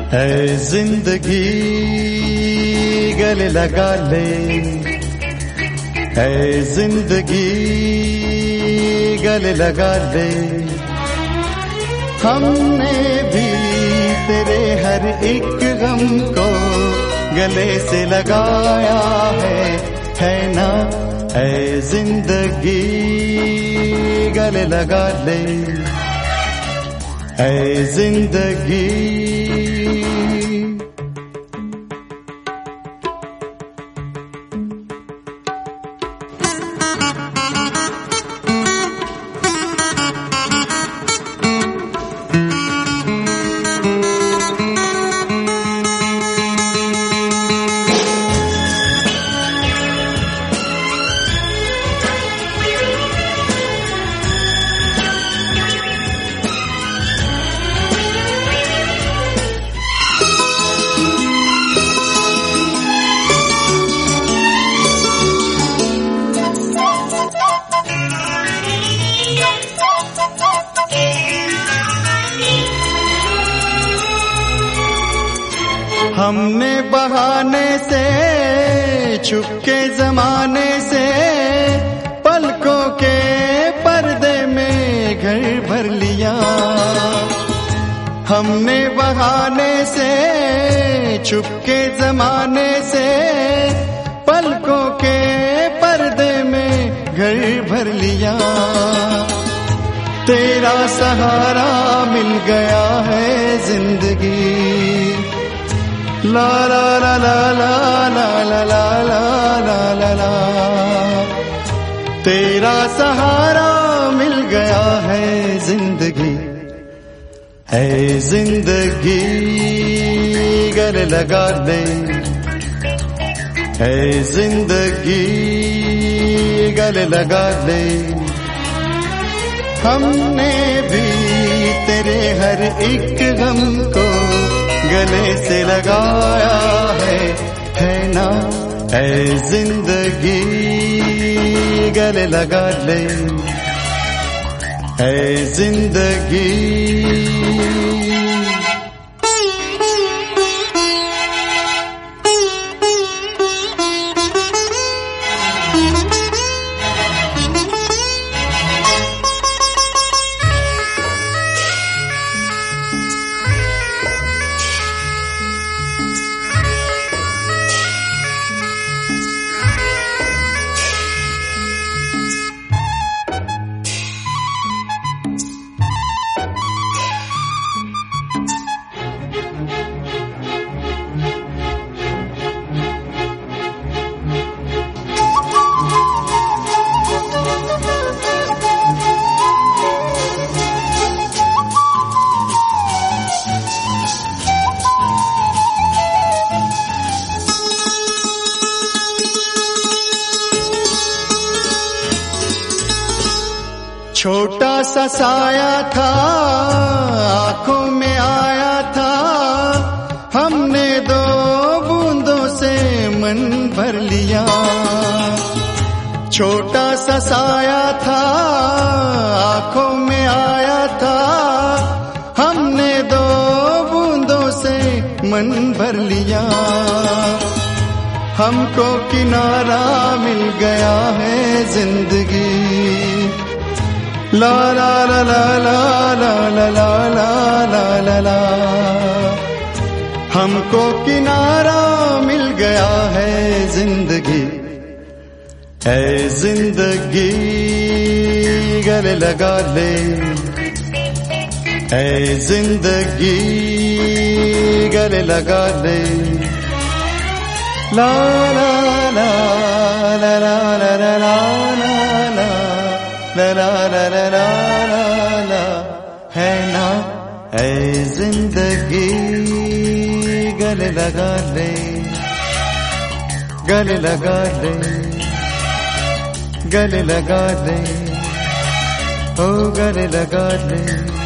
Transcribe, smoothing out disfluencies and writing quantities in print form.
है जिंदगी गले लगा ले, है जिंदगी गले लगा ले। हमने भी तेरे हर एक गम को गले से लगाया है ना। है जिंदगी गले लगा ले, है जिंदगी। हमने बहाने से छुपके जमाने से पलकों के पर्दे में घर भर लिया। हमने बहाने से छुपके जमाने से पलकों के पर्दे में घर भर लिया। तेरा सहारा मिल गया है जिंदगी, ला ला ला ला ला ला ला ला ला ला ला। तेरा सहारा मिल गया है जिंदगी, है जिंदगी गले लगा ले, है जिंदगी गले लगा ले। हमने भी तेरे हर एक गम को गले से लगाया है ना। है जिंदगी गले लगा ले, है जिंदगी। छोटा सा साया था आंखों में आया था, हमने दो बूंदों से मन भर लिया। छोटा सा साया था आंखों में आया था, हमने दो बूंदों से मन भर लिया। हमको किनारा मिल गया है जिंदगी, ला ला ला ला ला ला ला ला ला ला ला। हमको किनारा मिल गया है जिंदगी, है जिंदगी गले लगा ले, है जिंदगी गले लगा ले। ला ला ला ला ला ला ला ला ला ला ला ला ला ला ला। है ना। है जिंदगी गले लगा ले, गले लगा ले, गले लगा ले, ओ गले लगा ले।